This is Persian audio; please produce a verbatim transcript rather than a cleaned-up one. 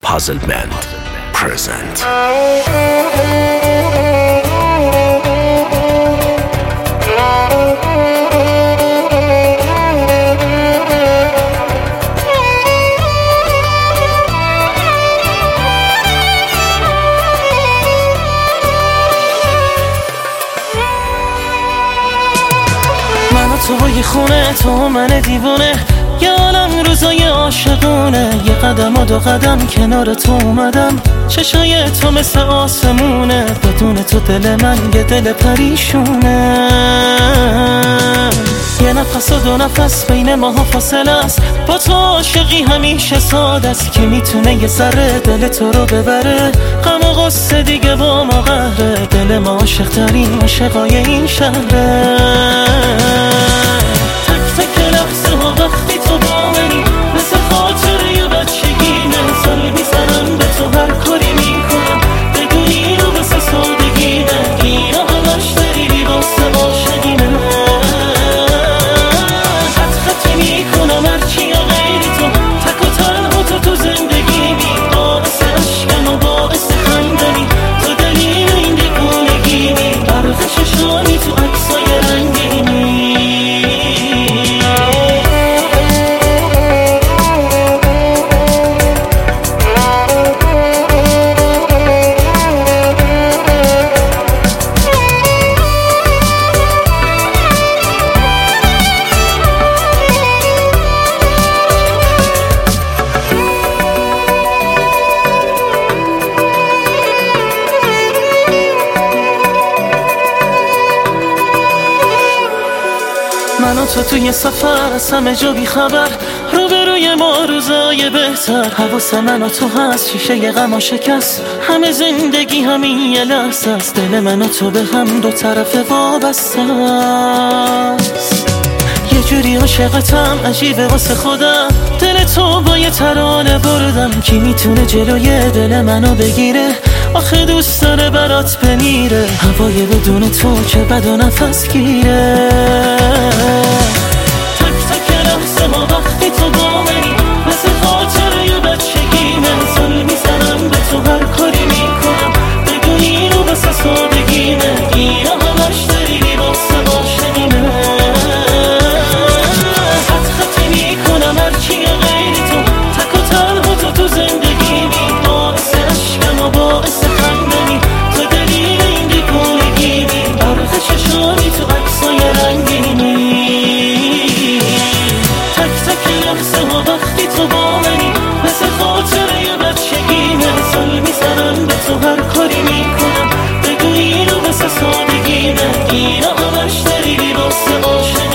Puzzlement present. توی خونه تو من دیوونه، یه عالم روزای عاشقونه، یه قدم و دو قدم کنار تو اومدم، چشای تو مثل آسمونه، بدون تو دل من یه دل پریشونه. یه نفس و دو نفس بین ماها فاصله است، با تو عاشقی همیشه ساده است، که میتونه یه ذره دل تو رو ببره، غم و غصه دیگه با ما قهره، دل ما عاشق ترین عاشقای این شهره. وقتی تو با منی مثل خاطره بچگیمه، سال میزنم به تو هر کاری میکنم، بگو اینو واسه سادگیمه، اینو همش داری واسه عاشقیمه. خط خطی میکنم هرچی یا غیری تو، تک و تنها تو تو زندگیمی، باعث عشقم و باعث خندمی، تو دلیل این دیوونگیمی، برق چشانی تو عکسای رنگینی. من و تو توی سفر از همه جا بی خبر، روبروی ما روزای بهتر، حواس من و تو هست، شیشه ی غم شکست، همه زندگی همین یه لحظه است، دل من و تو به هم دو طرف وابسته است. یه جوری عاشقتم عجیبه واسه خودم، دل تو با یه ترانه بردم، کی میتونه جلوی دل منو بگیره، آخه دوست داره برات بمیره، هوای بدون تو که بد و نفس گیره. تک تک لحظه ما وقتی تو با منی مثل خاطره بچگیمه، سال میزنم به تو هر کاری میکنم، بگو اینو واسه سادگیمه، اینو همش داری واسه عاشقیمه. خط خطی میکنم هرچی یا غیری تو، تک و تنها تو تو زندگیمی، باعث عشقم و باعث خندمی، تو دلیل این دیوونگیمی، برق چشانی تو عکسای رنگینی. تک تک لحظه ها وقتی تو با منی مثل خاطره بچگیمه، سال میزنم به تو هر کاری میکنم، بگو اینو واسه سادگیمه، اینو همش داری واسه عاشق.